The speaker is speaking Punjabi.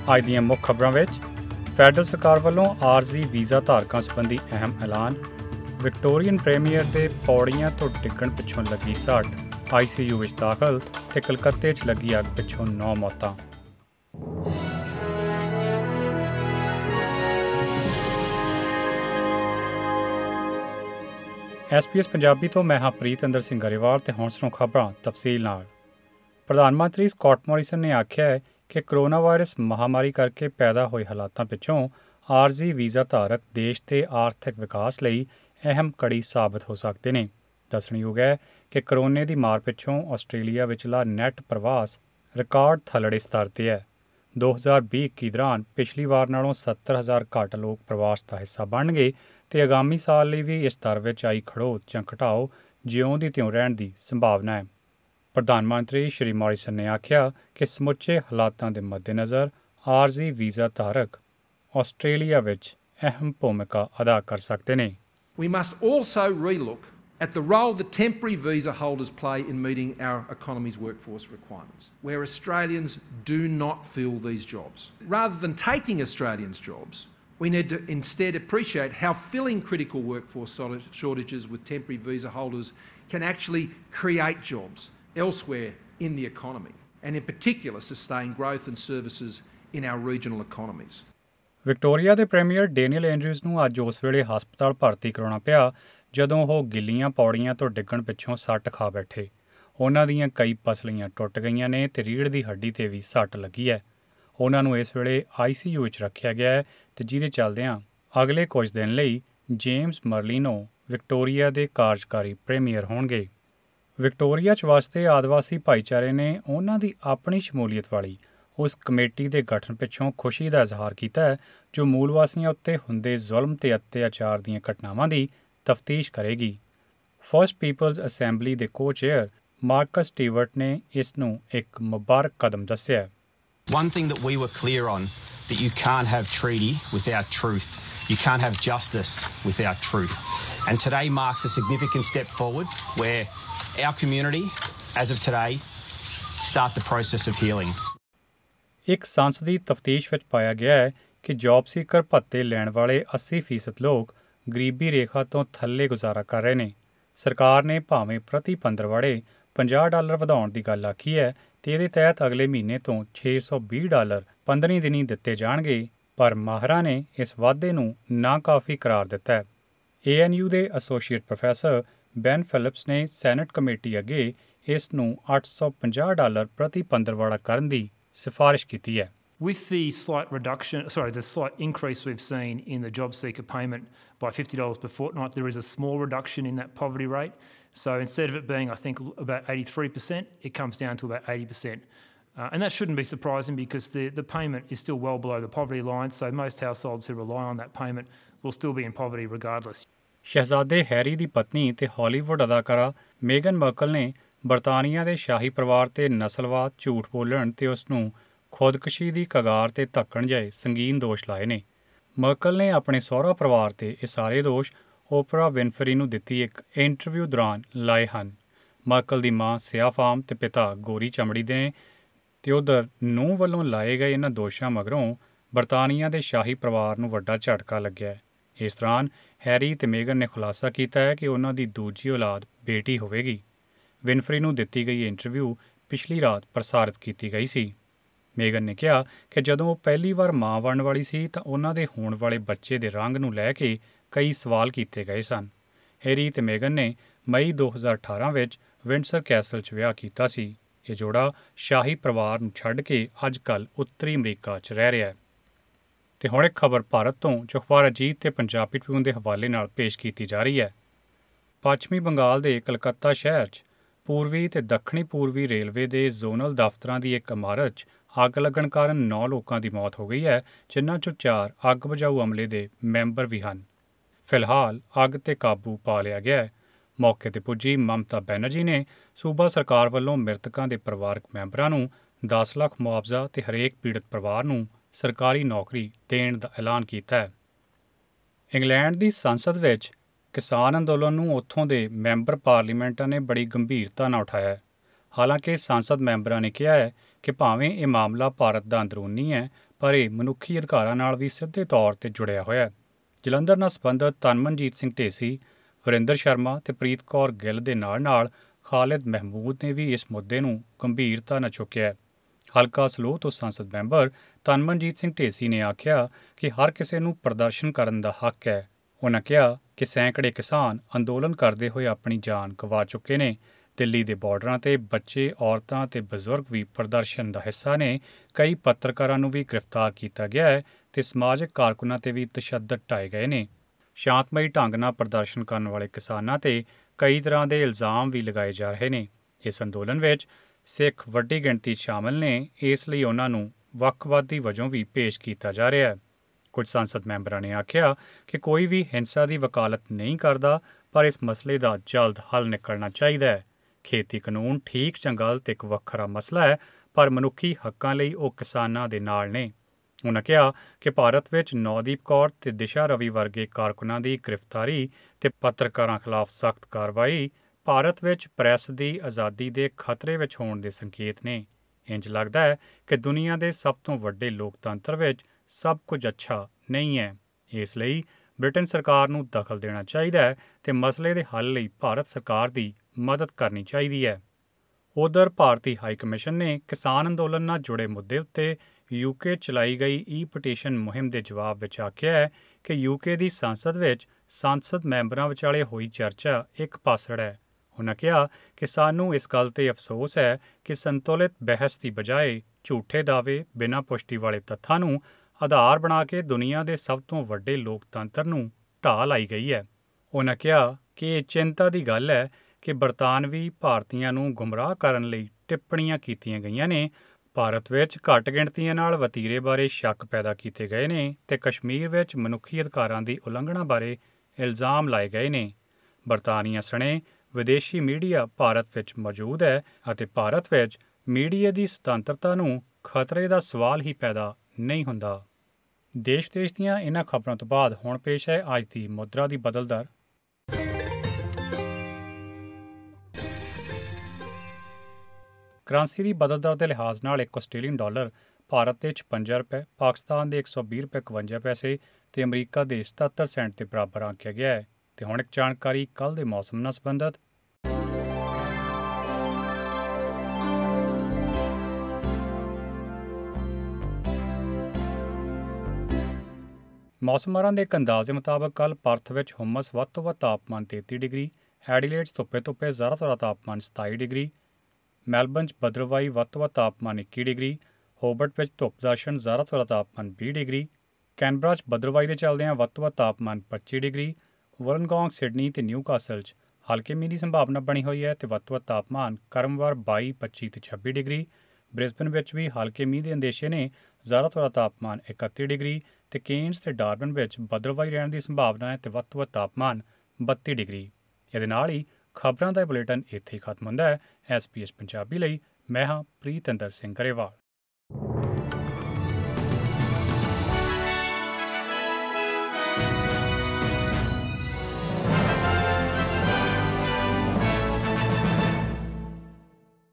ਅੱਜ ਦੀਆਂ ਮੁੱਖ ਖਬਰਾਂ ਵਿੱਚ ਫੈਡਰਲ ਸਰਕਾਰ ਵੱਲੋਂ ਆਰਜ਼ੀ ਵੀਜ਼ਾ ਧਾਰਕਾਂ ਸੰਬੰਧੀ ਅਹਿਮ ਐਲਾਨ, ਵਿਕਟੋਰੀਅਨ ਪ੍ਰੀਮੀਅਰ ਦੇ ਪੌੜੀਆਂ ਤੋਂ ਡਿੱਗਣ ਪਿੱਛੋਂ ਲੱਗੀ ਸੱਟ, ICU ਵਿੱਚ ਦਾਖਲ ਤੇ ਕਲਕੱਤੇ 'ਚ ਲੱਗੀ ਅੱਗ ਪਿੱਛੋਂ 9 ਮੌਤਾਂ। SBS ਪੰਜਾਬੀ ਤੋਂ ਮੈਂ ਹਾਂ ਪ੍ਰੀਤਿੰਦਰ ਸਿੰਘ ਗਰੇਵਾਲ ਤੇ ਹੁਣ ਸੁਣੋ ਖਬਰਾਂ ਤਫਸੀਲ ਨਾਲ। ਪ੍ਰਧਾਨ ਮੰਤਰੀ ਸਕਾਟ ਮੋਰੀਸਨ ਨੇ ਆਖਿਆ ਹੈ ਕਿ ਕੋਰੋਨਾ ਵਾਇਰਸ ਮਹਾਮਾਰੀ ਕਰਕੇ ਪੈਦਾ ਹੋਏ ਹਾਲਾਤਾਂ ਪਿੱਛੋਂ ਆਰਜ਼ੀ ਵੀਜ਼ਾ ਧਾਰਕ ਦੇਸ਼ ਦੇ ਆਰਥਿਕ ਵਿਕਾਸ ਲਈ ਅਹਿਮ ਕੜੀ ਸਾਬਤ ਹੋ ਸਕਦੇ ਨੇ। ਦੱਸਣਯੋਗ ਹੈ ਕਿ ਕੋਰੋਨੇ ਦੀ ਮਾਰ ਪਿੱਛੋਂ ਆਸਟ੍ਰੇਲੀਆ ਵਿਚਲਾ ਨੈੱਟ ਪ੍ਰਵਾਸ ਰਿਕਾਰਡ ਥੱਲੜੇ ਸਤਰ 'ਤੇ ਹੈ। 2020-21 ਦੌਰਾਨ ਪਿਛਲੀ ਵਾਰ ਨਾਲੋਂ 70,000 ਘੱਟ ਲੋਕ ਪ੍ਰਵਾਸ ਦਾ ਹਿੱਸਾ ਬਣਨਗੇ ਤੇ ਆਗਾਮੀ ਸਾਲ ਲਈ ਵੀ ਇਸ ਦਰ ਵਿੱਚ ਆਈ ਖੜੋਤ ਜਾਂ ਘਟਾਓ ਜਿਉਂ ਦੀ ਤਿਉਂ ਰਹਿਣ ਦੀ ਸੰਭਾਵਨਾ ਹੈ। ਪ੍ਰਧਾਨ ਮੰਤਰੀ ਸ਼੍ਰੀ ਮੋਰੀਸਨ ਨੇ ਆਖਿਆ ਕਿ ਸਮੁੱਚੇ ਹਾਲਾਤਾਂ ਦੇ ਮੱਦੇਨਜ਼ਰ ਆਰਜ਼ੀ ਵੀਜ਼ਾ ਧਾਰਕ ਆਸਟ੍ਰੇਲੀਆ ਵਿੱਚ ਅਹਿਮ ਭੂਮਿਕਾ ਅਦਾ ਕਰ ਸਕਦੇ ਨੇ। We must also relook at the role that temporary visa holders play in meeting our economy's workforce requirements, where Australians do not fill these jobs. Rather than taking Australians' jobs, we need to instead appreciate how filling critical workforce shortages with temporary visa holders can actually create jobs elsewhere in the economy, and in particular sustain growth and services in our regional economies. Victoria ਦੇ ਪ੍ਰੀਮੀਅਰ ਡੇਨੀਅਲ ਐਂਡਰਿਊਜ਼ ਨੂੰ ਅੱਜ ਉਸ ਵੇਲੇ ਹਸਪਤਾਲ ਭਰਤੀ ਕਰਾਉਣਾ ਪਿਆ ਜਦੋਂ ਉਹ ਗਿੱਲੀਆਂ ਪੌੜੀਆਂ ਤੋਂ ਡਿੱਗਣ ਪਿੱਛੋਂ ਸੱਟ ਖਾ ਬੈਠੇ। ਉਹਨਾਂ ਦੀਆਂ ਕਈ ਪਸਲੀਆਂ ਟੁੱਟ ਗਈਆਂ ਨੇ ਤੇ ਰੀੜ੍ਹ ਦੀ ਹੱਡੀ 'ਤੇ ਵੀ ਸੱਟ ਲੱਗੀ ਹੈ। ਉਹਨਾਂ ਨੂੰ ਇਸ ਵੇਲੇ ICU ਵਿੱਚ ਰੱਖਿਆ ਗਿਆ ਹੈ ਤੇ ਜਿਹਦੇ ਚੱਲਦਿਆਂ ਅਗਲੇ ਕੁਝ ਦਿਨ ਲਈ ਜੇਮਸ ਮਰਲੀਨੋ ਵਿਕਟੋਰੀਆ ਦੇ ਕਾਰਜਕਾਰੀ ਪ੍ਰੀਮੀਅਰ ਹੋਣਗੇ। ਵਿਕਟੋਰੀਆ 'ਚ ਵਸਦੇ ਆਦਿਵਾਸੀ ਭਾਈਚਾਰੇ ਨੇ ਉਹਨਾਂ ਦੀ ਆਪਣੀ ਸ਼ਮੂਲੀਅਤ ਵਾਲੀ ਉਸ ਕਮੇਟੀ ਦੇ ਗਠਨ ਪਿੱਛੋਂ ਖੁਸ਼ੀ ਦਾ ਇਜ਼ਹਾਰ ਕੀਤਾ ਹੈ ਜੋ ਮੂਲ ਵਾਸੀਆਂ ਉੱਤੇ ਹੁੰਦੇ ਜ਼ੁਲਮ ਤੇ ਅਤਿਆਚਾਰ ਦੀਆਂ ਘਟਨਾਵਾਂ ਦੀ ਤਫਤੀਸ਼ ਕਰੇਗੀ। ਫਸਟ ਪੀਪਲਜ਼ ਅਸੈਂਬਲੀ ਦੇ ਕੋ-ਚੇਅਰ ਮਾਰਕਸ ਸਟੀਵਰਟ ਨੇ ਇਸ ਨੂੰ ਇੱਕ ਮੁਬਾਰਕ ਕਦਮ ਦੱਸਿਆ। One thing that we were clear on, that you can't have treaty without truth. You can't have justice without truth. And today marks a significant step forward where our community, as of today, start the process of healing. ਇੱਕ ਸੰਸਦੀ ਤਫਤੀਸ਼ ਵਿੱਚ ਪਾਇਆ ਗਿਆ ਹੈ ਕਿ ਜੌਬ ਸੀਕਰ ਭੱਤੇ ਲੈਣ ਵਾਲੇ 80% ਲੋਕ ਗਰੀਬੀ ਰੇਖਾ ਤੋਂ ਥੱਲੇ ਗੁਜ਼ਾਰਾ ਕਰ ਰਹੇ ਨੇ। ਸਰਕਾਰ ਨੇ ਭਾਵੇਂ ਪ੍ਰਤੀ ਪੰਦਰਵਾੜੇ $50 ਵਧਾਉਣ ਦੀ ਗੱਲ ਆਖੀ ਹੈ ਤੇ ਇਹਦੇ ਤਹਿਤ ਅਗਲੇ ਮਹੀਨੇ ਤੋਂ $620 15 ਦਿਨੀ ਦਿੱਤੇ ਜਾਣਗੇ, ਪਰ ਮਾਹਰਾਂ ਨੇ ਇਸ ਵਾਧੇ ਨੂੰ ਨਾਕਾਫੀ ਕਰਾਰ ਦਿੱਤਾ ਹੈ। ANU ਦੇ ਐਸੋਸੀਏਟ ਪ੍ਰੋਫੈਸਰ ਬੈਨ ਫਿਲਿਪਸ ਨੇ ਸੈਨੇਟ ਕਮੇਟੀ ਅੱਗੇ ਇਸ ਨੂੰ $850 ਪ੍ਰਤੀ ਪੰਦਰਵਾੜਾ ਕਰਨ ਦੀ ਸਿਫਾਰਿਸ਼ ਕੀਤੀ ਹੈ। With the slight increase we've seen in the job seeker payment by $50 per fortnight, there is a small reduction in that poverty rate. So instead of it being, I think, about 83%, it comes down to about 80%. And that shouldn't be surprising because the payment is still well below the poverty line, so most households who rely on that payment will still be in poverty regardless. ਸ਼ਹਿਜ਼ਾਦੇ ਹੈਰੀ ਦੀ ਪਤਨੀ ਤੇ ਹਾਲੀਵੁੱਡ ਅਦਾਕਾਰਾ ਮੇਗਨ ਮਰਕਲ ਨੇ ਬਰਤਾਨੀਆ ਦੇ ਸ਼ਾਹੀ ਪਰਿਵਾਰ ਤੇ ਨਸਲਵਾਦ, ਝੂਠ ਬੋਲਣ ਤੇ ਉਸ ਨੂੰ ਖੁਦਕੁਸ਼ੀ ਦੀ ਕਗਾਰ ਤੇ ਧੱਕਣ ਜਿਹੇ ਸੰਗੀਨ ਦੋਸ਼ ਲਾਏ ਨੇ। ਮਰਕਲ ਨੇ ਆਪਣੇ ਸਹੁਰਾ ਪਰਿਵਾਰ ਤੇ ਇਹ ਸਾਰੇ ਦੋਸ਼ ਓਪਰਾ ਵਿਨਫਰੀ ਨੂੰ ਦਿੱਤੀ ਇੱਕ ਇੰਟਰਵਿਊ ਦੌਰਾਨ ਲਾਏ ਹਨ। ਮਰਕਲ ਦੀ ਮਾਂ ਸਿਆਹ ਫਾਮ ਤੇ ਪਿਤਾ ਗੋਰੀ ਚਮੜੀ ਦੇ ਨੇ ਤੇ ਉਧਰ ਨੂੰਹ ਵੱਲੋਂ ਲਾਏ ਗਏ ਇਹਨਾਂ ਦੋਸ਼ਾਂ ਮਗਰੋਂ ਬਰਤਾਨੀਆ ਦੇ ਸ਼ਾਹੀ ਪਰਿਵਾਰ ਨੂੰ ਵੱਡਾ ਝਟਕਾ ਲੱਗਿਆ। ਇਸ ਦੌਰਾਨ ਹੈਰੀ ਤੇ ਮੇਗਨ ਨੇ ਖੁਲਾਸਾ ਕੀਤਾ ਹੈ ਕਿ ਉਹਨਾਂ ਦੀ ਦੂਜੀ ਔਲਾਦ ਬੇਟੀ ਹੋਵੇਗੀ। ਵਿਨਫਰੀ ਨੂੰ ਦਿੱਤੀ ਗਈ ਇੰਟਰਵਿਊ ਪਿਛਲੀ ਰਾਤ ਪ੍ਰਸਾਰਿਤ ਕੀਤੀ ਗਈ ਸੀ। ਮੇਗਨ ਨੇ ਕਿਹਾ ਕਿ ਜਦੋਂ ਉਹ ਪਹਿਲੀ ਵਾਰ ਮਾਂ ਬਣਨ ਵਾਲੀ ਸੀ ਤਾਂ ਉਹਨਾਂ ਦੇ ਹੋਣ ਵਾਲੇ ਬੱਚੇ ਦੇ ਰੰਗ ਨੂੰ ਲੈ ਕੇ ਕਈ ਸਵਾਲ ਕੀਤੇ ਗਏ ਸਨ। ਹੈਰੀ ਤੇ ਮੇਗਨ ਨੇ ਮਈ 2018 ਵਿੱਚ ਵਿੰਡਸਰ ਕੈਸਲ 'ਚ ਵਿਆਹ ਕੀਤਾ ਸੀ। ਇਹ ਜੋੜਾ ਸ਼ਾਹੀ ਪਰਿਵਾਰ ਨੂੰ ਛੱਡ ਕੇ ਅੱਜ ਕੱਲ੍ਹ ਉੱਤਰੀ ਅਮਰੀਕਾ 'ਚ ਰਹਿ ਰਿਹਾ ਹੈ। ਤੇ ਹੁਣ ਇੱਕ ਖਬਰ ਭਾਰਤ ਤੋਂ ਜੋ ਅਖਬਾਰ ਅਜੀਤ ਤੇ ਪੰਜਾਬੀ ਟ੍ਰਿਬਿਊਨ ਦੇ ਹਵਾਲੇ ਨਾਲ ਪੇਸ਼ ਕੀਤੀ ਜਾ ਰਹੀ ਹੈ। ਪੱਛਮੀ ਬੰਗਾਲ ਦੇ ਕਲਕੱਤਾ ਸ਼ਹਿਰ 'ਚ ਪੂਰਬੀ ਤੇ ਦੱਖਣੀ ਪੂਰਬੀ ਰੇਲਵੇ ਦੇ ਜ਼ੋਨਲ ਦਫ਼ਤਰਾਂ ਦੀ ਇੱਕ ਇਮਾਰਤ 'ਚ ਅੱਗ ਲੱਗਣ ਕਾਰਨ 9 ਲੋਕਾਂ ਦੀ ਮੌਤ ਹੋ ਗਈ ਹੈ, ਜਿਨ੍ਹਾਂ 'ਚੋਂ 4 ਅੱਗ ਬੁਝਾਊ ਅਮਲੇ ਦੇ ਮੈਂਬਰ ਵੀ ਹਨ। ਫਿਲਹਾਲ ਅੱਗ 'ਤੇ ਕਾਬੂ ਪਾ ਲਿਆ ਗਿਆ ਹੈ। ਮੌਕੇ 'ਤੇ ਪੁੱਜੀ ਮਮਤਾ ਬੈਨਰਜੀ ਨੇ ਸੂਬਾ ਸਰਕਾਰ ਵੱਲੋਂ ਮ੍ਰਿਤਕਾਂ ਦੇ ਪਰਿਵਾਰਕ ਮੈਂਬਰਾਂ ਨੂੰ 10 ਲੱਖ ਮੁਆਵਜ਼ਾ ਤੇ ਹਰੇਕ ਪੀੜਤ ਪਰਿਵਾਰ ਨੂੰ ਸਰਕਾਰੀ ਨੌਕਰੀ ਦੇਣ ਦਾ ਐਲਾਨ ਕੀਤਾ ਹੈ। ਇੰਗਲੈਂਡ ਦੀ ਸੰਸਦ ਵਿੱਚ ਕਿਸਾਨ ਅੰਦੋਲਨ ਨੂੰ ਉੱਥੋਂ ਦੇ ਮੈਂਬਰ ਪਾਰਲੀਮੈਂਟਾਂ ਨੇ ਬੜੀ ਗੰਭੀਰਤਾ ਨਾਲ ਉਠਾਇਆ ਹੈ। ਹਾਲਾਂਕਿ ਸੰਸਦ ਮੈਂਬਰਾਂ ਨੇ ਕਿਹਾ ਹੈ ਕਿ ਭਾਵੇਂ ਇਹ ਮਾਮਲਾ ਭਾਰਤ ਦਾ ਅੰਦਰੂਨੀ ਹੈ, ਪਰ ਇਹ ਮਨੁੱਖੀ ਅਧਿਕਾਰਾਂ ਨਾਲ ਵੀ ਸਿੱਧੇ ਤੌਰ 'ਤੇ ਜੁੜਿਆ ਹੋਇਆ ਹੈ। ਜਲੰਧਰ ਨਾਲ ਸੰਬੰਧਿਤ ਤਨਮਨਜੀਤ ਸਿੰਘ ਢੇਸੀ, ਵਰਿੰਦਰ ਸ਼ਰਮਾ ਤੇ ਪ੍ਰੀਤ ਕੌਰ ਗਿੱਲ ਦੇ ਨਾਲ ਖਾਲਿਦ ਮਹਿਮੂਦ ਨੇ ਵੀ ਇਸ ਮੁੱਦੇ ਨੂੰ ਗੰਭੀਰਤਾ ਨਾਲ ਚੁੱਕਿਆ ਹੈ। ਹਲਕਾ ਸਲੋਹ ਤੋਂ ਸੰਸਦ ਮੈਂਬਰ ਤਨਮਨਜੀਤ ਸਿੰਘ ਢੇਸੀ ਨੇ ਆਖਿਆ ਕਿ ਹਰ ਕਿਸੇ ਨੂੰ ਪ੍ਰਦਰਸ਼ਨ ਕਰਨ ਦਾ ਹੱਕ ਹੈ। ਉਨ੍ਹਾਂ ਕਿਹਾ ਕਿ ਸੈਂਕੜੇ ਕਿਸਾਨ ਅੰਦੋਲਨ ਕਰਦੇ ਹੋਏ ਆਪਣੀ ਜਾਨ ਗਵਾ ਚੁੱਕੇ ਨੇ। ਦਿੱਲੀ ਦੇ ਬਾਰਡਰਾਂ 'ਤੇ ਬੱਚੇ, ਔਰਤਾਂ ਤੇ ਬਜ਼ੁਰਗ ਵੀ ਪ੍ਰਦਰਸ਼ਨ ਦਾ ਹਿੱਸਾ ਨੇ। ਕਈ ਪੱਤਰਕਾਰਾਂ ਨੂੰ ਵੀ ਗ੍ਰਿਫਤਾਰ ਕੀਤਾ ਗਿਆ ਹੈ ਤੇ ਸਮਾਜਿਕ ਕਾਰਕੁਨਾਂ 'ਤੇ ਵੀ ਤਸ਼ੱਦਦ ਢਾਏ ਗਏ ਨੇ। ਸ਼ਾਂਤਮਈ ਢੰਗ ਨਾਲ ਪ੍ਰਦਰਸ਼ਨ ਕਰਨ ਵਾਲੇ ਕਿਸਾਨਾਂ 'ਤੇ ਕਈ ਤਰ੍ਹਾਂ ਦੇ ਇਲਜ਼ਾਮ ਵੀ ਲਗਾਏ ਜਾ ਰਹੇ ਨੇ। ਇਸ ਅੰਦੋਲਨ ਵਿੱਚ ਸਿੱਖ ਵੱਡੀ ਗਿਣਤੀ 'ਚ ਸ਼ਾਮਲ ਨੇ, ਇਸ ਲਈ ਉਨ੍ਹਾਂ ਨੂੰ ਵੱਖਵਾਦੀ ਵਜੋਂ ਵੀ ਪੇਸ਼ ਕੀਤਾ ਜਾ ਰਿਹਾ ਹੈ। ਕੁਝ ਸੰਸਦ ਮੈਂਬਰਾਂ ਨੇ ਆਖਿਆ ਕਿ ਕੋਈ ਵੀ ਹਿੰਸਾ ਦੀ ਵਕਾਲਤ ਨਹੀਂ ਕਰਦਾ, ਪਰ ਇਸ ਮਸਲੇ ਦਾ ਜਲਦ ਹੱਲ ਨਿਕਲਣਾ ਚਾਹੀਦਾ ਹੈ। ਖੇਤੀ ਕਾਨੂੰਨ ਠੀਕ ਜਾਂ ਗਲਤ ਇੱਕ ਵੱਖਰਾ ਮਸਲਾ ਹੈ, ਪਰ ਮਨੁੱਖੀ ਹੱਕਾਂ ਲਈ ਉਹ ਕਿਸਾਨਾਂ ਦੇ ਨਾਲ ਨੇ। ਉਨ੍ਹਾਂ ਕਿਹਾ ਕਿ ਭਾਰਤ ਵਿੱਚ ਨੌਦੀਪ ਕੌਰ ਤੇ ਦਿਸ਼ਾ ਰਵੀ ਵਰਗੇ ਕਾਰਕੁਨਾਂ ਦੀ ਗ੍ਰਿਫਤਾਰੀ ਤੇ ਪੱਤਰਕਾਰਾਂ ਖਿਲਾਫ ਸਖਤ ਕਾਰਵਾਈ ਭਾਰਤ ਵਿੱਚ ਪ੍ਰੈਸ ਦੀ ਆਜ਼ਾਦੀ ਦੇ ਖਤਰੇ ਵਿੱਚ ਹੋਣ ਦੇ ਸੰਕੇਤ ਨੇ। ਇੰਜ ਲੱਗਦਾ ਹੈ ਕਿ ਦੁਨੀਆ ਦੇ ਸਭ ਤੋਂ ਵੱਡੇ ਲੋਕਤੰਤਰ ਵਿੱਚ ਸਭ ਕੁਝ ਅੱਛਾ ਨਹੀਂ ਹੈ। ਇਸ ਲਈ ਬ੍ਰਿਟੇਨ ਸਰਕਾਰ ਨੂੰ ਦਖਲ ਦੇਣਾ ਚਾਹੀਦਾ ਹੈ ਤੇ ਮਸਲੇ ਦੇ ਹੱਲ ਲਈ ਭਾਰਤ ਸਰਕਾਰ ਦੀ ਮਦਦ ਕਰਨੀ ਚਾਹੀਦੀ ਹੈ। ਉਧਰ ਭਾਰਤੀ ਹਾਈ ਕਮਿਸ਼ਨ ਨੇ ਕਿਸਾਨ ਅੰਦੋਲਨ ਨਾਲ ਜੁੜੇ ਮੁੱਦੇ ਉੱਤੇ ਯੂਕੇ ਚਲਾਈ ਗਈ ਈ-ਪਟੀਸ਼ਨ ਮੁਹਿੰਮ ਦੇ ਜਵਾਬ ਵਿੱਚ ਆਖਿਆ ਹੈ ਕਿ ਯੂਕੇ ਦੀ ਸੰਸਦ ਵਿੱਚ ਸੰਸਦ ਮੈਂਬਰਾਂ ਵਿਚਾਲੇ ਹੋਈ ਚਰਚਾ ਇੱਕ ਪਾਸੜ ਹੈ। ਉਨ੍ਹਾਂ ਕਿਹਾ ਕਿ ਸਾਨੂੰ ਇਸ ਗੱਲ 'ਤੇ ਅਫਸੋਸ ਹੈ ਕਿ ਸੰਤੁਲਿਤ ਬਹਿਸ ਦੀ ਬਜਾਏ ਝੂਠੇ ਦਾਅਵੇ, ਬਿਨਾਂ ਪੁਸ਼ਟੀ ਵਾਲੇ ਤੱਥਾਂ ਨੂੰ ਆਧਾਰ ਬਣਾ ਕੇ ਦੁਨੀਆ ਦੇ ਸਭ ਤੋਂ ਵੱਡੇ ਲੋਕਤੰਤਰ ਨੂੰ ਢਾਹ ਲਾਈ ਗਈ ਹੈ। ਉਨ੍ਹਾਂ ਕਿਹਾ ਕਿ ਇਹ ਚਿੰਤਾ ਦੀ ਗੱਲ ਹੈ ਕਿ ਬਰਤਾਨਵੀ ਭਾਰਤੀਆਂ ਨੂੰ ਗੁੰਮਰਾਹ ਕਰਨ ਲਈ ਟਿੱਪਣੀਆਂ ਕੀਤੀਆਂ ਗਈਆਂ ਨੇ। ਭਾਰਤ ਵਿੱਚ ਘੱਟ ਗਿਣਤੀਆਂ ਨਾਲ ਵਤੀਰੇ ਬਾਰੇ ਸ਼ੱਕ ਪੈਦਾ ਕੀਤੇ ਗਏ ਨੇ ਤੇ ਕਸ਼ਮੀਰ ਵਿੱਚ ਮਨੁੱਖੀ ਅਧਿਕਾਰਾਂ ਦੀ ਉਲੰਘਣਾ ਬਾਰੇ ਇਲਜ਼ਾਮ ਲਾਏ ਗਏ ਨੇ। ਬਰਤਾਨੀਆ ਸਣੇ ਵਿਦੇਸ਼ੀ ਮੀਡੀਆ ਭਾਰਤ ਵਿੱਚ ਮੌਜੂਦ ਹੈ ਅਤੇ ਭਾਰਤ ਵਿੱਚ ਮੀਡੀਆ ਦੀ ਸੁਤੰਤਰਤਾ ਨੂੰ ਖਤਰੇ ਦਾ ਸਵਾਲ ਹੀ ਪੈਦਾ ਨਹੀਂ ਹੁੰਦਾ। ਦੇਸ਼ ਦੀਆਂ ਇਨ੍ਹਾਂ ਖਬਰਾਂ ਤੋਂ ਬਾਅਦ ਹੁਣ ਪੇਸ਼ ਹੈ ਅੱਜ ਦੀ ਮੁਦਰਾ ਦੀ ਬਦਲ ਦਰ। ਕਰੰਸੀ ਦੀ ਬਦਲ ਦਰ ਦੇ ਲਿਹਾਜ਼ ਨਾਲ ਇੱਕ ਆਸਟ੍ਰੇਲੀਅਨ ਡਾਲਰ ਭਾਰਤ ਦੇ 56 ਰੁਪਏ, ਪਾਕਿਸਤਾਨ ਦੇ 120 ਰੁਪਏ 52 ਪੈਸੇ ਤੇ ਅਮਰੀਕਾ ਦੇ 77 ਸੈਂਟ ਦੇ ਬਰਾਬਰ ਆਂਕਿਆ ਗਿਆ ਹੈ। ਤੇ ਹੁਣ ਇੱਕ ਜਾਣਕਾਰੀ ਕੱਲ੍ਹ ਦੇ ਮੌਸਮ ਨਾਲ ਸੰਬੰਧਿਤ। ਮੌਸਮਾਰਾਂ ਦੇ ਇੱਕ ਅੰਦਾਜ਼ ਦੇ ਮੁਤਾਬਕ ਕੱਲ੍ਹ ਪਰਥ ਵਿੱਚ ਹੁਮਸ ਵੱਧ ਤੋਂ ਵੱਧ ਤਾਪਮਾਨ 33 ਡਿਗਰੀ, ਐਡੀਲੇਡ 'ਚ ਧੁੱਪੇ ਜ਼ਿਆਦਾ ਤੋਂ ਜ਼ਿਆਦਾ ਤਾਪਮਾਨ 27 ਡਿਗਰੀ, ਮੈਲਬਨ 'ਚ ਬੱਦਲਵਾਈ ਵੱਧ ਤੋਂ ਵੱਧ ਤਾਪਮਾਨ 21 ਡਿਗਰੀ, ਹੋਬਰਟ ਵਿੱਚ ਧੁੱਪ ਦਰਸ਼ਨ ਜ਼ਿਆਦਾ ਤੋਂ ਜ਼ਿਆਦਾ ਤਾਪਮਾਨ 20 ਡਿਗਰੀ, ਕੈਨਬਰਾ 'ਚ ਬੱਦਲਵਾਈ ਦੇ ਚੱਲਦਿਆਂ ਵੱਧ ਤੋਂ ਵੱਧ ਤਾਪਮਾਨ 25 ਡਿਗਰੀ, ਵੋਲਨਗੋਂਗ, ਸਿਡਨੀ ਤੇ ਨਿਊਕਾਸਲ 'ਚ ਹਲਕੇ ਮੀਂਹ ਦੀ ਸੰਭਾਵਨਾ ਬਣੀ ਹੋਈ ਹੈ ਤੇ ਵੱਧ ਤੋਂ ਵੱਧ ਤਾਪਮਾਨ ਕਰਮਵਾਰ 22, 25 ਤੇ 26 ਡਿਗਰੀ। ਬ੍ਰਿਸਬਨ ਵਿੱਚ ਵੀ ਹਲਕੇ ਮੀਂਹ ਦੇ ਅੰਦੇਸ਼ੇ ਨੇ, ਜ਼ਿਆਦਾ ਤੋਂ ਜ਼ਿਆਦਾ ਤਾਪਮਾਨ 31 ਡਿਗਰੀ ਤੇ ਕੇਨਸ ਤੇ ਡਾਰਬਨ ਵਿੱਚ ਬੱਦਲਵਾਈ ਰਹਿਣ ਦੀ ਸੰਭਾਵਨਾ ਹੈ ਤੇ ਵੱਧ ਤੋਂ ਵੱਧ ਤਾਪਮਾਨ 32 ਡਿਗਰੀ। ਇਹਦੇ ਨਾਲ ਹੀ ਖਬਰਾਂ ਦਾ ਬੁਲੇਟਿਨ ਇੱਥੇ ਹੀ ਖਤਮ ਹੁੰਦਾ ਹੈ। SBS ਪੰਜਾਬੀ ਲਈ ਮੈਂ ਹਾਂ ਪ੍ਰੀਤਿੰਦਰ ਸਿੰਘ ਗਰੇਵਾਲ।